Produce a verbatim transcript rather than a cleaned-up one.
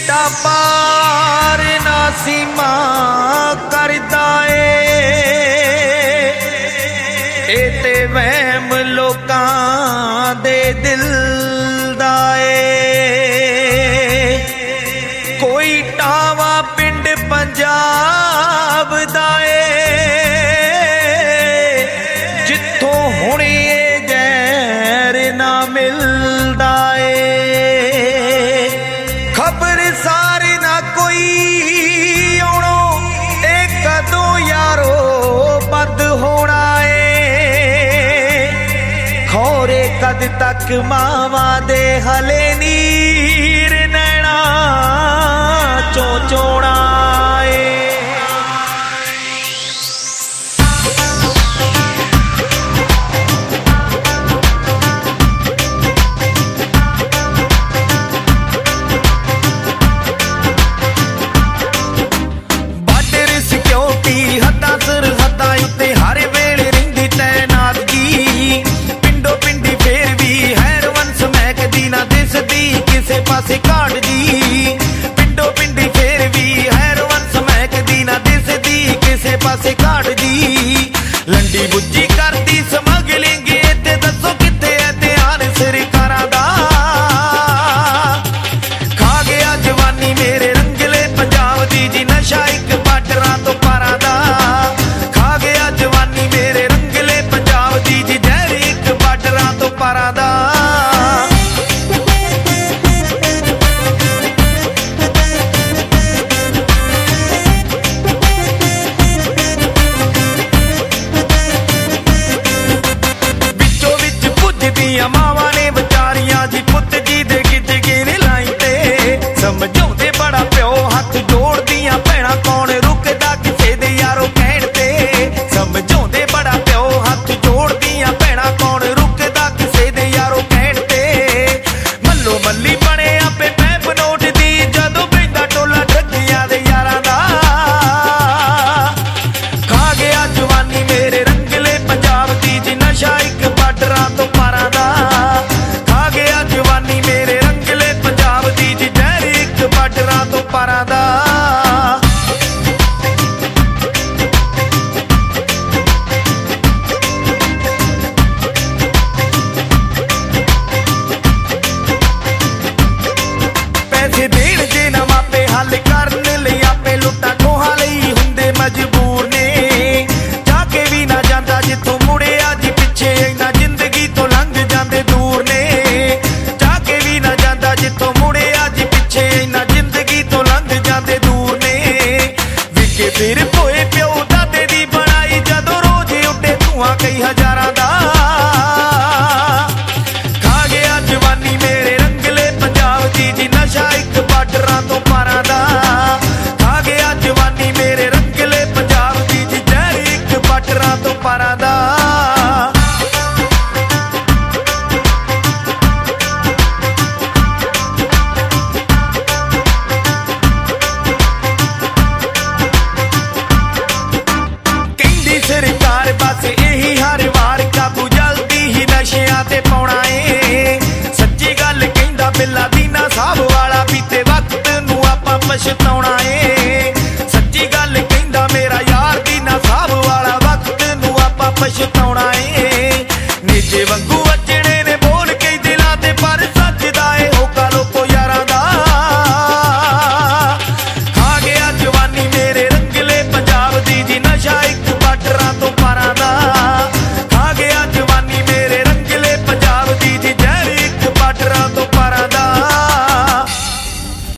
बेटा पार ना सीमा करदा ए ते वहम लोकां दे दिल दा ए कोई टावा पिंड पंजाब दा ए जिथों हुणे गैर ना मिलदा खबर सारे ना कोई आउणो ए कदों यारो बंद होना है खौरे कद तक मावां दे हले नीर नैना चो चोना पासे काट दी पिंडो पिंडी फेर भी हैरवन समैकदी ना दिसदी किसे पासे काट दी लंडी बुज्जी करदी समगलिंग ते दसो किथे है ध्यान सरकारां दा खा गया जवानी मेरे रंगले पंजाब दी जी नशा एक बार्डरां तो पारां दा खा गया जवानी मेरे रंगले पंजाब दी जी जहर एक बार्डरां तो पारां दा मावां ने बचारियां जी पुत जी दे गिज गिर लाई ते समझाउंदे बड़ा प्यो हथ जोड़दियां भैणां कौन रुकदा किसे दे यारो कहण ते समझाउंदे बड़ा प्यो हथ जोड़दियां भैणां कौन रुकदा किसे दे यारो कहण ते मल्लो मल्ली बने आपे पैप नोट दी जदों पैंदा टोला ठगियां दे यारां दा खा गया जवानी मेरे रंगले पंजाब दी जी नशा एक बार्डरां तो पारां तो पारां दा पैसे देण जे ना मापे हल करन लई आपे लुट्टा खोहां लई हुंदे मजबूर ने जाके भी ना जांदा जिथों मुड़े अज पिछे इन्ना जिंदगी तो लंघ जांदे दूर ने जाके भी ना जांदा जिथों मुड़े अज पिछे इन्ना फिर पोए प्यो दादे दी बनाई जदों रोज उठे धुआं कई हजारां दा खा गया जवानी मेरे रंगले पंजाब दी जी नशा एक बार्डरां तो पारां दा खा गया जवानी मेरे रंगले पंजाब दी जी जहर एक बार्डरां तो पारां दा सरकार बस यही हर वार काबू जल्दी ही नशियां ते पाउणा ए सच्ची गल कहंदा बिल्ला दीना साहब वाला बीते वक्त नूं आपां पछताउणा ए सच्ची गल कहंदा मेरा यार दीना साहब वाला वक्त नूं आपां पछताउणा ए नेजे वांगू